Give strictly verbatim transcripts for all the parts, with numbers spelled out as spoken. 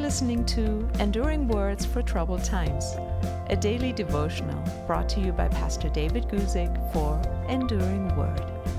listening to Enduring Words for Troubled Times, a daily devotional brought to you by Pastor David Guzik for Enduring Word.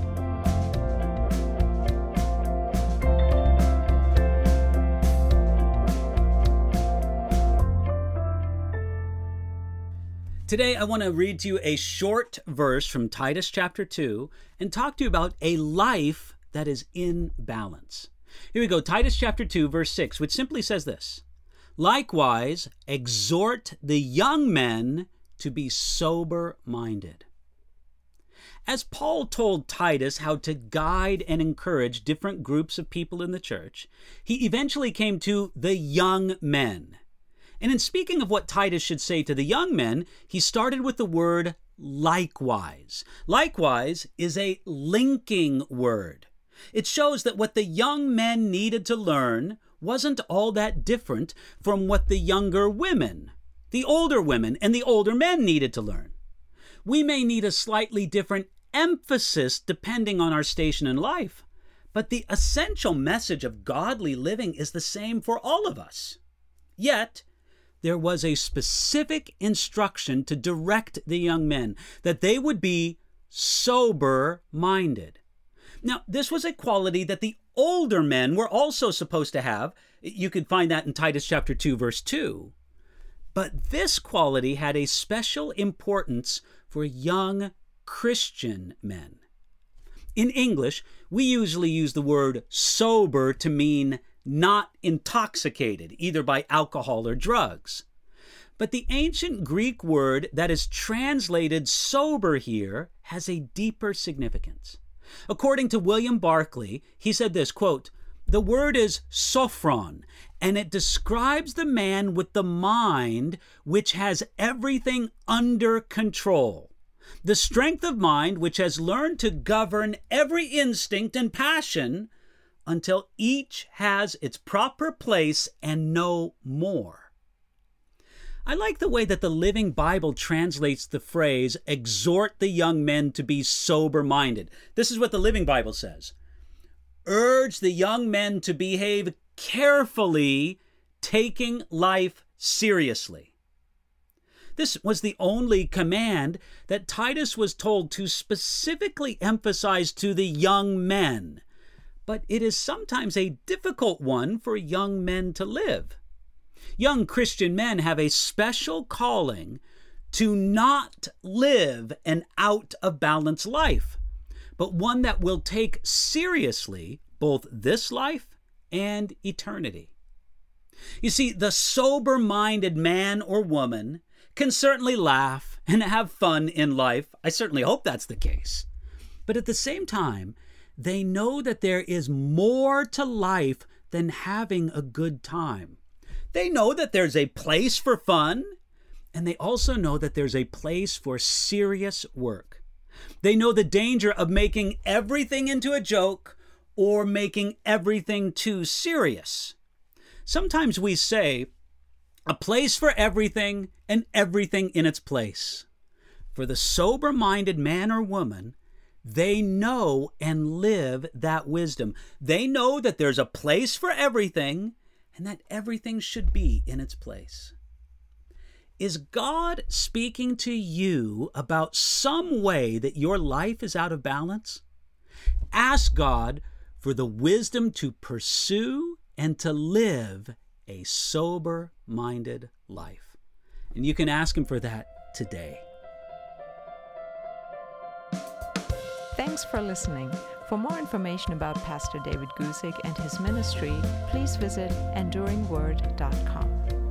Today, I want to read to you a short verse from Titus chapter two and talk to you about a life that is in balance. Here we go, Titus chapter two, verse six, which simply says this: "Likewise, exhort the young men to be sober-minded." As Paul told Titus how to guide and encourage different groups of people in the church, he eventually came to the young men. And in speaking of what Titus should say to the young men, he started with the word likewise. Likewise is a linking word. It shows that what the young men needed to learn wasn't all that different from what the younger women, the older women, and the older men needed to learn. We may need a slightly different emphasis depending on our station in life, but the essential message of godly living is the same for all of us. Yet, there was a specific instruction to direct the young men, that they would be sober-minded. Now, this was a quality that the older men were also supposed to have. You could find that in Titus chapter two, verse two. But this quality had a special importance for young Christian men. In English, we usually use the word sober to mean not intoxicated, either by alcohol or drugs. But the ancient Greek word that is translated sober here has a deeper significance. According to William Barclay, he said this, quote, "The word is sophron, and it describes the man with the mind which has everything under control. The strength of mind which has learned to govern every instinct and passion until each has its proper place and no more." I like the way that the Living Bible translates the phrase, "exhort the young men to be sober-minded." This is what the Living Bible says: "Urge the young men to behave carefully, taking life seriously." This was the only command that Titus was told to specifically emphasize to the young men. But it is sometimes a difficult one for young men to live. Young Christian men have a special calling to not live an out-of-balance life, but one that will take seriously both this life and eternity. You see, the sober-minded man or woman can certainly laugh and have fun in life. I certainly hope that's the case. But at the same time, they know that there is more to life than having a good time. They know that there's a place for fun, and they also know that there's a place for serious work. They know the danger of making everything into a joke or making everything too serious. Sometimes we say, a place for everything and everything in its place. For the sober-minded man or woman, they know and live that wisdom. They know that there's a place for everything and that everything should be in its place. Is God speaking to you about some way that your life is out of balance? Ask God for the wisdom to pursue and to live a sober-minded life. And you can ask Him for that today. Thanks for listening. For more information about Pastor David Guzik and his ministry, please visit enduring word dot com.